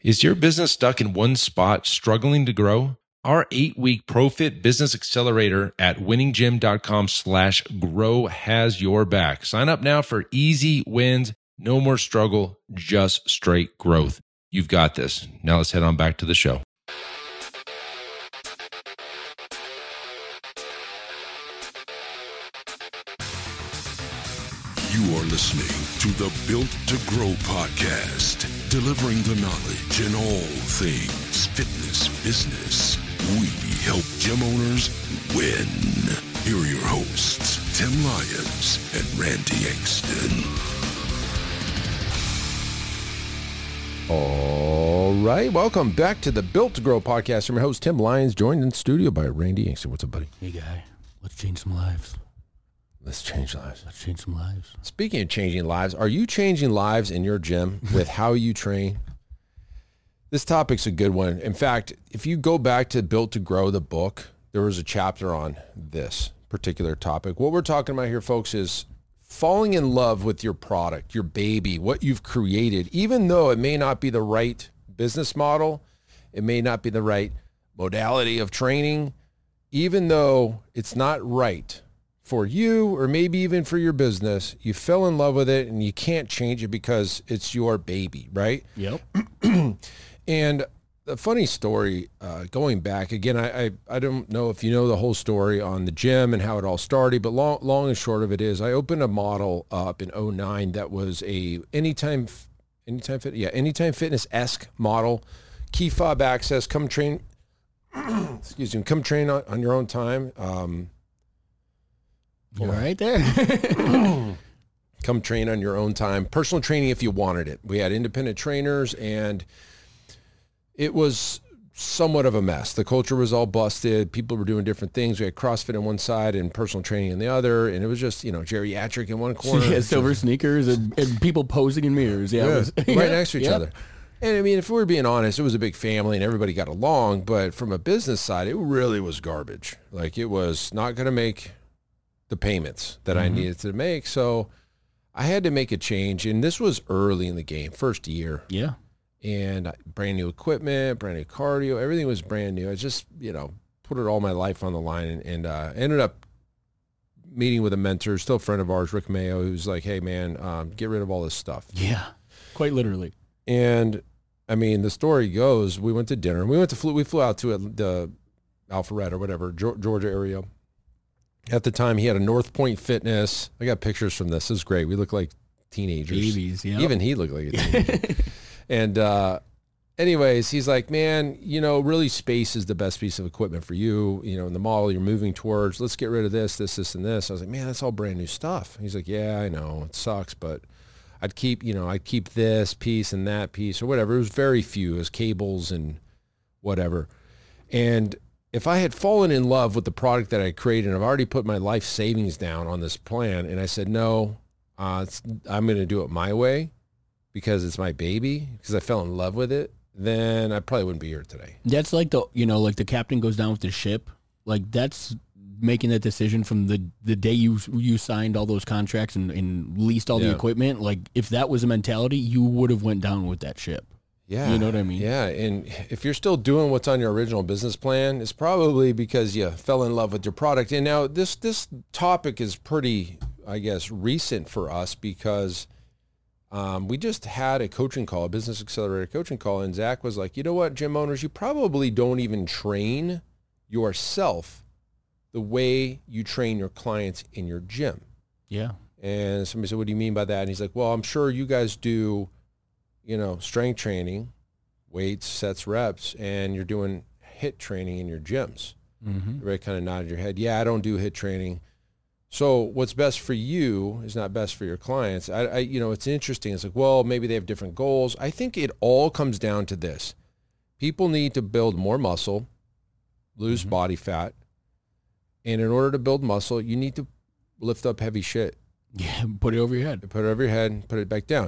Is your business stuck in one spot, struggling to grow? Our 8-week ProFit Business Accelerator at winninggym.com/grow has your back. Sign up now for easy wins, no more struggle, just straight growth. You've got this. Now let's head on back to the show. You are listening to the Built to Grow podcast, delivering the knowledge in all things fitness business. We help gym owners win. Here are your hosts, Tim Lyons and Randy Engston. All right, welcome back to the Built to Grow podcast. I'm your host, Tim Lyons, joined in studio by Randy Engston. What's up, buddy? Hey, guy. Let's change some lives. Let's change lives. Let's change some lives. Speaking of changing lives, are you changing lives in your gym with how you train? This topic's a good one. In fact, if you go back to Built to Grow, the book, there was a chapter on this particular topic. What we're talking about here, folks, is falling in love with your product, your baby, what you've created, even though it may not be the right business model, it may not be the right modality of training, even though it's not right for you or maybe even for your business, you fell in love with it and you can't change it because it's your baby, right? Yep. And the funny story, going back, again, I don't know if you know the whole story on the gym and how it all started, but long and short of it is I opened a model up in 2009 that was a Anytime Fitness-esque model, key fob access, come train, excuse me, come train on your own time. Right there. Come train on your own time. Personal training if you wanted it. We had independent trainers, and it was somewhat of a mess. The culture was all busted. People were doing different things. We had CrossFit on one side and personal training on the other, and it was just, geriatric in one corner. Yeah, silver sneakers and people posing in mirrors. Yeah, right next to each other. And I mean, if we were being honest, it was a big family and everybody got along, but from a business side, it really was garbage. Like, it was not going to make the payments that I needed to make. So I had to make a change. And this was early in the game, first year. Yeah. And brand new equipment, brand new cardio, everything was brand new. I just, put it all my life on the line and ended up meeting with a mentor, still a friend of ours, Rick Mayo, who's like, hey man, get rid of all this stuff. Yeah. Quite literally. And I mean, the story goes, we went to dinner. We flew out to the Alpharetta or whatever, Georgia area. At the time, he had a North Point Fitness. I got pictures from this. It was great. We looked like teenagers. Babies, yeah. Even he looked like a teenager. And anyways, he's like, man, really space is the best piece of equipment for you, in the model you're moving towards. Let's get rid of this, and this. I was like, man, that's all brand new stuff. He's like, yeah, I know. It sucks, but I'd keep this piece and that piece or whatever. It was very few. It was cables and whatever. And if I had fallen in love with the product that I created and I've already put my life savings down on this plan and I said, no, I'm going to do it my way because it's my baby, because I fell in love with it, then I probably wouldn't be here today. That's like like the captain goes down with the ship. Like, that's making that decision from the day you signed all those contracts and leased all the equipment. Like, if that was a mentality, you would have went down with that ship. Yeah. You know what I mean? Yeah. And if you're still doing what's on your original business plan, it's probably because you fell in love with your product. And now this topic is pretty, I guess, recent for us because we just had a coaching call, a Business Accelerator coaching call. And Zach was like, you know what, gym owners, you probably don't even train yourself the way you train your clients in your gym. Yeah. And somebody said, what do you mean by that? And he's like, well, I'm sure you guys do strength training, weights, sets, reps, and you're doing HIIT training in your gyms. Mm-hmm. Everybody kind of nodded your head. Yeah, I don't do HIIT training. So what's best for you is not best for your clients. It's interesting. It's like, well, maybe they have different goals. I think it all comes down to this. People need to build more muscle, lose body fat. And in order to build muscle, you need to lift up heavy shit. Yeah, put it over your head. Put it over your head and put it back down.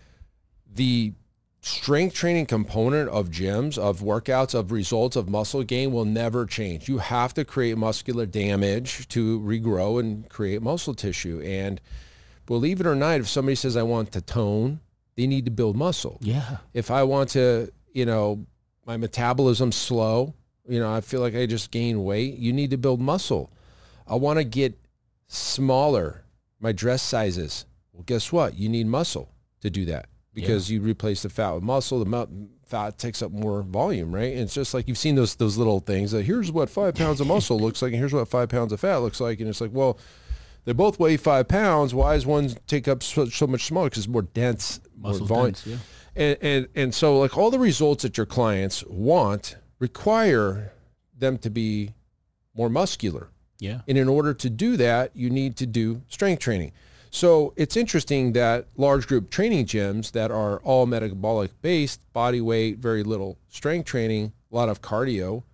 The strength training component of gyms, of workouts, of results, of muscle gain will never change. You have to create muscular damage to regrow and create muscle tissue. And believe it or not, if somebody says, I want to tone, they need to build muscle. Yeah. If I want to, my metabolism's slow. I feel like I just gained weight. You need to build muscle. I want to get smaller, my dress sizes. Well, guess what? You need muscle to do that because you replace the fat with muscle. The fat takes up more volume, right? And it's just like you've seen those little things. Like, here's what 5 pounds of muscle looks like, and here's what 5 pounds of fat looks like. And it's like, well, they both weigh 5 pounds. Why does one take up so much smaller? Because it's more dense, more volume. Dense, yeah. And so like all the results that your clients want require them to be more muscular. Yeah. And in order to do that, you need to do strength training. So it's interesting that large group training gyms that are all metabolic based, body weight, very little strength training, a lot of cardio,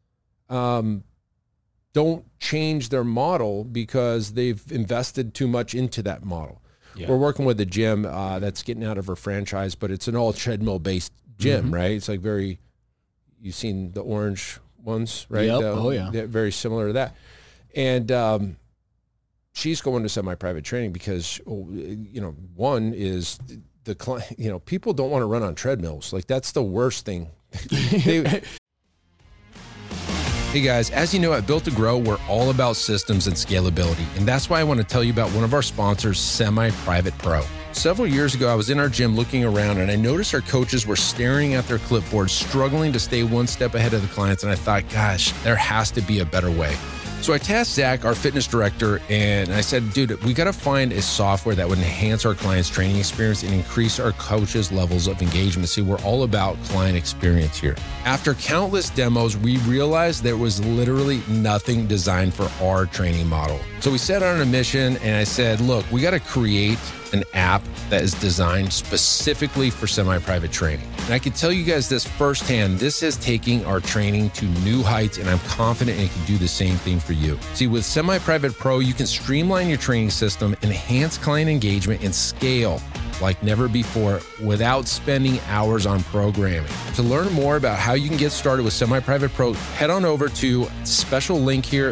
don't change their model because they've invested too much into that model. Yeah. We're working with a gym that's getting out of her franchise, but it's an all treadmill based gym, right? It's like you've seen the orange ones, right? Yep. They're very similar to that. And she's going to semi-private training because, one is the client, people don't want to run on treadmills. Like that's the worst thing. Hey guys, as you know, at Built to Grow, we're all about systems and scalability. And that's why I want to tell you about one of our sponsors, Semi-Private Pro. Several years ago, I was in our gym looking around and I noticed our coaches were staring at their clipboards, struggling to stay one step ahead of the clients. And I thought, gosh, there has to be a better way. So I tasked Zach, our fitness director, and I said, dude, we got to find a software that would enhance our clients' training experience and increase our coaches' levels of engagement. See, we're all about client experience here. After countless demos, we realized there was literally nothing designed for our training model. So we set out on a mission and I said, look, we got to create an app that is designed specifically for semi-private training. And I can tell you guys this firsthand, this is taking our training to new heights, and I'm confident it can do the same thing for you. See, with Semi-Private Pro, you can streamline your training system, enhance client engagement, and scale like never before without spending hours on programming. To learn more about how you can get started with Semi-Private Pro, head on over to special link here,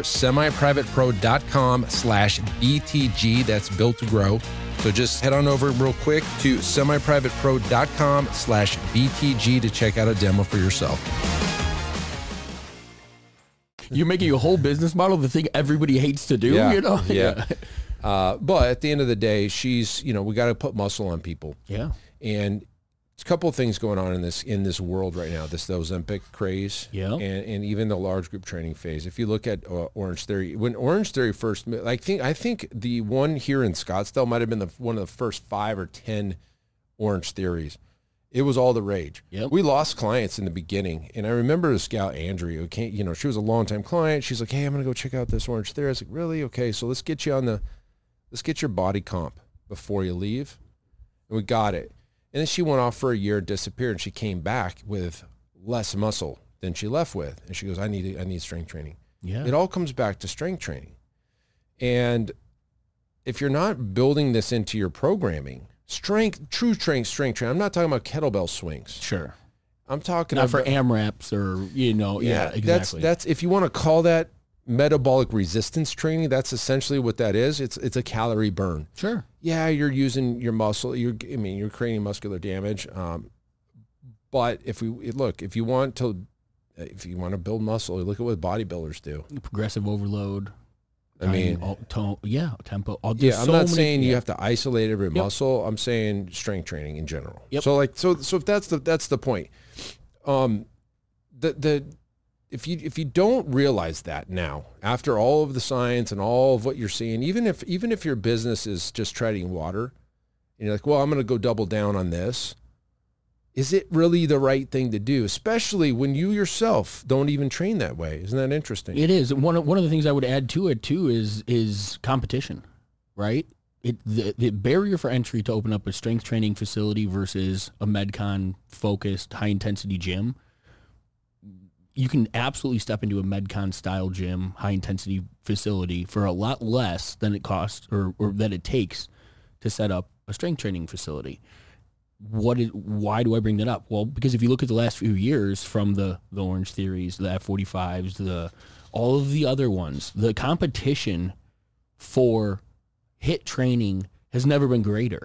semiprivatepro.com/BTG. That's Built to Grow. So just head on over real quick to semiprivatepro.com/BTG to check out a demo for yourself. You're making a whole business model, the thing everybody hates to do, Yeah. But at the end of the day, she's, we got to put muscle on people. Yeah. And there's a couple of things going on in this world right now, the Ozempic craze, and even the large group training phase. If you look at Orange Theory, when Orange Theory first, I think the one here in Scottsdale might have been one of the first 5 or 10 Orange Theories. It was all the rage. Yep. We lost clients in the beginning, and I remember the scout Andrea, who came, she was a longtime client. She's like, "Hey, I'm gonna go check out this Orange Theory." I was like, "Really? Okay, so let's get your body comp before you leave," and we got it. And then she went off for a year, disappeared, and she came back with less muscle than she left with. And she goes, I need strength training. Yeah. It all comes back to strength training. And if you're not building this into your programming, true strength training, I'm not talking about kettlebell swings. Sure. I'm talking not about for AMRAPs or, exactly. That's if you want to call that metabolic resistance training, that's essentially what that is. It's a calorie burn. Sure. Yeah, you're using your muscle. You're creating muscular damage. But if you want to build muscle, look at what bodybuilders do. Progressive overload. Tempo. Tempo. I'm not saying you have to isolate every muscle. I'm saying strength training in general. Yep. So if that's the point. If you don't realize that now, after all of the science and all of what you're seeing, even if your business is just treading water, and you're like, well, I'm going to go double down on this. Is it really the right thing to do? Especially when you yourself don't even train that way. Isn't that interesting? It is. One of the things I would add to it too is competition, right? The barrier for entry to open up a strength training facility versus a Medcon focused high intensity gym. You can absolutely step into a Medcon style gym, high intensity facility for a lot less than it costs or that it takes to set up a strength training facility. Why do I bring that up? Well, because if you look at the last few years from the Orange Theories, the F45s, all of the other ones, the competition for HIIT training has never been greater.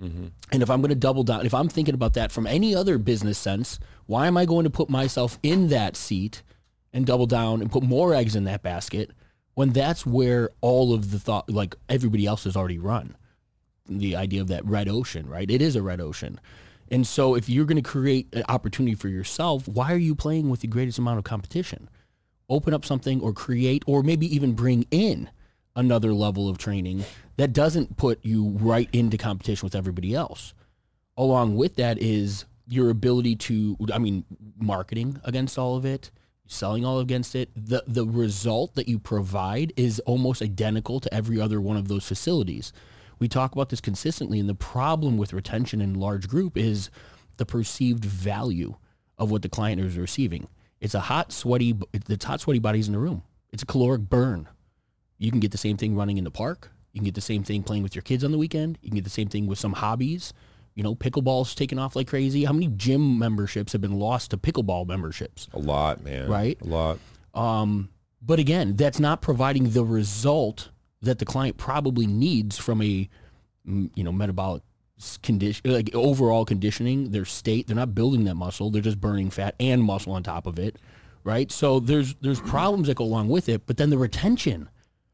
And if I'm going to double down, if I'm thinking about that from any other business sense, why am I going to put myself in that seat and double down and put more eggs in that basket when that's where all of the thought, like everybody else has already run? The idea of that red ocean, right? It is a red ocean. And so if you're going to create an opportunity for yourself, why are you playing with the greatest amount of competition? Open up something or create, or maybe even bring in another level of training that doesn't put you right into competition with everybody else. Along with that is your ability to, marketing against all of it, selling all against it. The result that you provide is almost identical to every other one of those facilities. We talk about this consistently, and the problem with retention in large group is the perceived value of what the client is receiving. It's hot, sweaty bodies in the room. It's a caloric burn. You can get the same thing running in the park. You can get the same thing playing with your kids on the weekend. You can get the same thing with some hobbies. Pickleball's taking off like crazy. How many gym memberships have been lost to pickleball memberships? A lot, man. Right? A lot. But again, that's not providing the result that the client probably needs from a, metabolic condition, like overall conditioning, their state. They're not building that muscle. They're just burning fat and muscle on top of it, right? So there's problems that go along with it. But then the retention,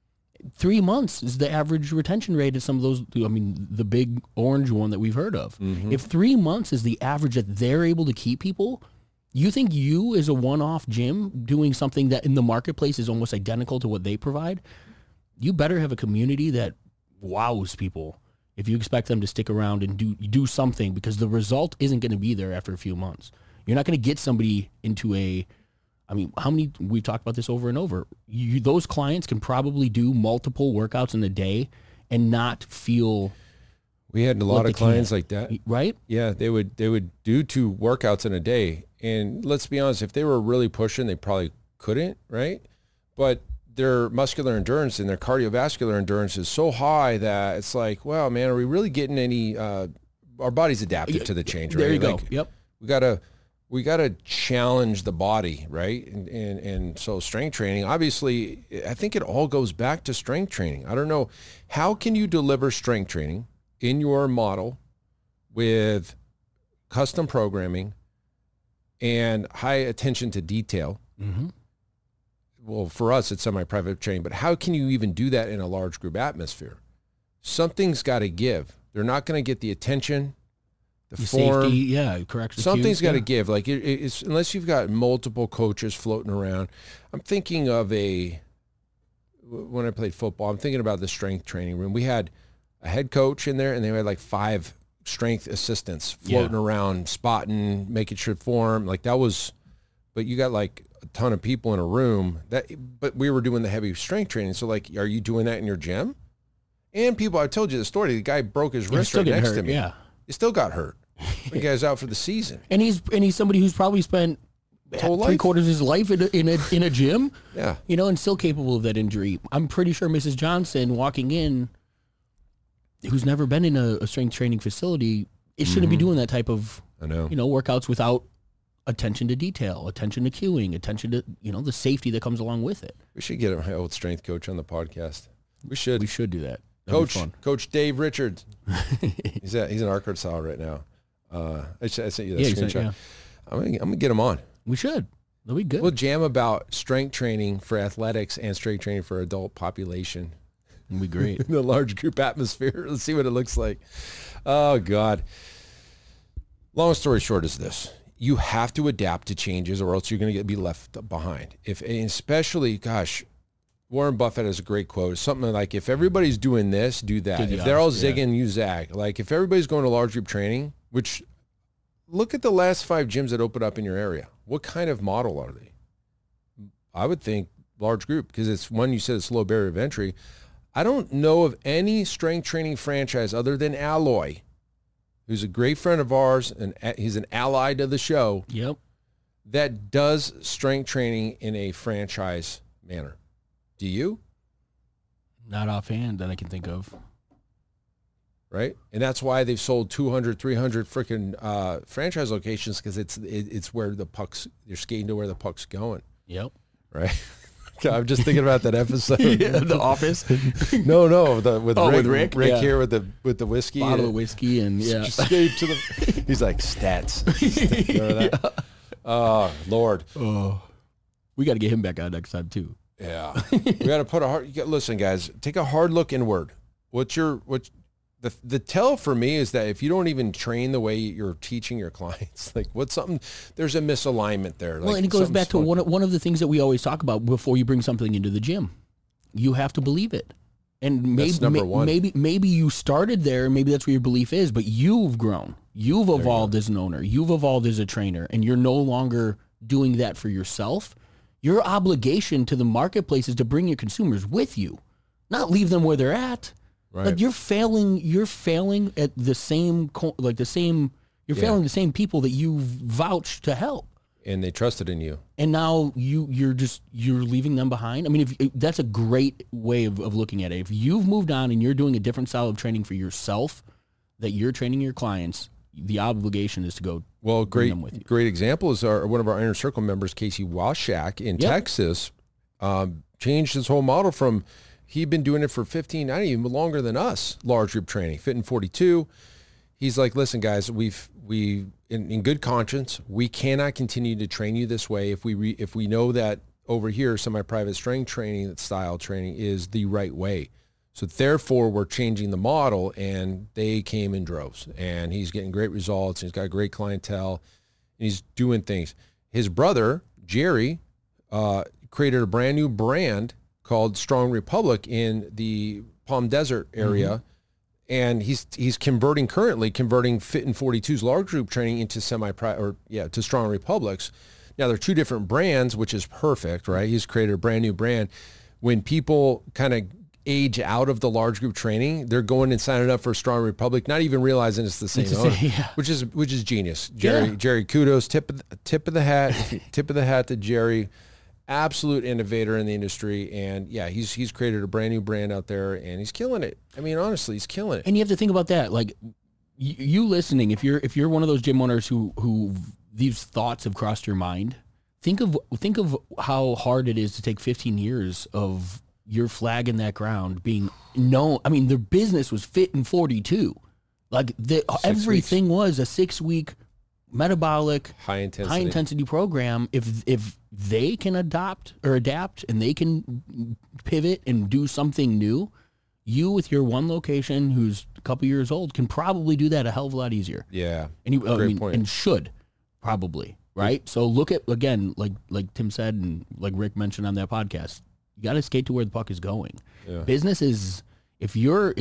3 months is the average retention rate of some of those. The big orange one that we've heard of. Mm-hmm. If 3 months is the average that they're able to keep people, you think you as a one-off gym doing something that in the marketplace is almost identical to what they provide? You better have a community that wows people if you expect them to stick around and do something, because the result isn't going to be there after a few months. You're not going to get somebody into how many, we've talked about this over and over. Those clients can probably do multiple workouts in a day and not feel. We had a lot of clients like that. Right? Yeah, they would do 2 workouts in a day. And let's be honest, if they were really pushing, they probably couldn't, right? But their muscular endurance and their cardiovascular endurance is so high that it's like, wow, man, are we really getting any, our body's adapted to the change, right? There you go. Like, yep. We gotta challenge the body, right? And so strength training, obviously, I think it all goes back to strength training. I don't know, how can you deliver strength training in your model with custom programming and high attention to detail? Mm-hmm. Well, for us, it's semi-private training, but how can you even do that in a large group atmosphere? Something's got to give. They're not going to get the attention, the form. Safety, yeah, correct. Something's got to give. Like it's unless you've got multiple coaches floating around. I'm thinking of when I played football, I'm thinking about the strength training room. We had a head coach in there, and they had like 5 strength assistants floating around, spotting, making sure form. Like that was, but you got like a ton of people in a room but we were doing the heavy strength training. So like, are you doing that in your gym? And people, I told you the story, the guy broke his wrist right next to me. Yeah. He still got hurt. The guy's out for the season. And he's somebody who's probably spent 3/4 of his life in a gym. Yeah. And still capable of that injury. I'm pretty sure Mrs. Johnson walking in, who's never been in a strength training facility, it shouldn't be doing that type of, workouts without attention to detail, attention to cueing, attention to, the safety that comes along with it. We should get my old strength coach on the podcast. We should do that. Coach Dave Richards. he's in Arkansas right now. I sent you that screenshot. Yeah. I'm gonna get him on. We should. That'll be good. We'll jam about strength training for athletics and strength training for adult population. It'll be great. In a large group atmosphere. Let's see what it looks like. Oh God. Long story short is this. You have to adapt to changes, or else you're going to be left behind. Especially, Warren Buffett has a great quote. Something like, if everybody's doing this, do that. If they're all zigging, you zag. Like if everybody's going to large group training, which look at the last 5 gyms that open up in your area. What kind of model are they? I would think large group, because it's one, you said it's low barrier of entry. I don't know of any strength training franchise other than Alloy, who's a great friend of ours, and he's an ally to the show. Yep. That does strength training in a franchise manner. Do you? Not offhand that I can think of. Right? And that's why they've sold 200, 300 freaking franchise locations, because it's where the puck's, you're skating to where the puck's going. Yep. Right? I'm just thinking about that episode. Yeah, The Office. No, with Rick. With Rick? Rick Yeah. here with the whiskey. Bottle of whiskey and Escape to the. He's like stats. Remember that? Oh Lord. Oh, we got to get him back out next time too. Yeah, we got to put listen, guys. Take a hard look inward. The tell for me is that if you don't even train the way you're teaching your clients, like there's a misalignment there. Well, and it goes back to one of the things that we always talk about before you bring something into the gym. You have to believe it. And maybe, that's number one. Maybe you started there, maybe that's where your belief is, but you've grown. You've evolved as an owner. You've evolved as a trainer, and you're no longer doing that for yourself. Your obligation to the marketplace is to bring your consumers with you, not leave them where they're at. Right. Like you're failing at the same failing the same people that you vouched to help. And they trusted in you. And now you're leaving them behind. I mean, that's a great way of looking at it. If you've moved on and you're doing a different style of training for yourself, that you're training your clients, the obligation is to go. Well, bring them with you. Great example is one of our Inner Circle members, Casey Washak in Texas, changed his whole model from, he'd been doing it for 15, not even longer than us, large group training, Fit in 42. He's like, listen, guys, in good conscience, we cannot continue to train you this way if we know that over here, semi-private strength training style training is the right way. So therefore, we're changing the model, and they came in droves. And he's getting great results. He's got great clientele, and he's doing things. His brother, Jerry, created a brand new brand called Strong Republic in the Palm Desert area. Mm-hmm. And he's currently converting Fit in 42's large group training into to Strong Republics. Now they're two different brands, which is perfect, right? He's created a brand new brand. When people kind of age out of the large group training, they're going and signing up for Strong Republic, not even realizing it's the same owner, which is genius. Jerry, kudos, tip of the hat to Jerry. Absolute innovator in the industry, and he's created a brand new brand out there, and he's killing it. I mean, honestly, he's killing it. And you have to think about that, like you listening. If you're one of those gym owners who these thoughts have crossed your mind, think of how hard it is to take 15 years of your flag in that ground being known. I mean, their business was Fit in 42, like everything was a 6-week metabolic high intensity program. If they can adapt and they can pivot and do something new, you with your one location who's a couple years old can probably do that a hell of a lot easier. Yeah. And great point. And should probably, right? So look at, again, like Tim said and like Rick mentioned on that podcast, you got to skate to where the puck is going. Yeah. Business is, if you're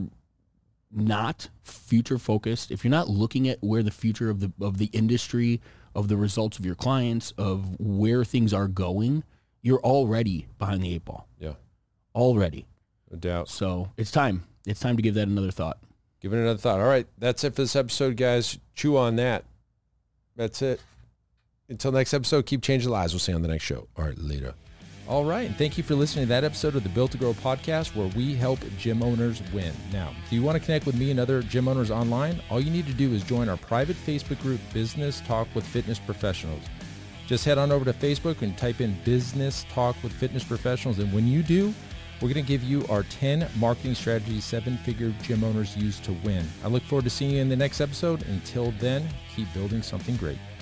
not future focused, if you're not looking at where the future of the industry, of the results of your clients, of where things are going, you're already behind the 8 ball. Yeah. Already. No doubt. So it's time. It's time to give that another thought. Give it another thought. All right. That's it for this episode, guys. Chew on that. That's it. Until next episode, keep changing lives. We'll see you on the next show. All right, later. All right, and thank you for listening to that episode of the Built to Grow podcast, where we help gym owners win. Now, do you want to connect with me and other gym owners online? All you need to do is join our private Facebook group, Business Talk with Fitness Professionals. Just head on over to Facebook and type in Business Talk with Fitness Professionals, and when you do, we're going to give you our 10 marketing strategies 7-figure gym owners use to win. I look forward to seeing you in the next episode. Until then, keep building something great.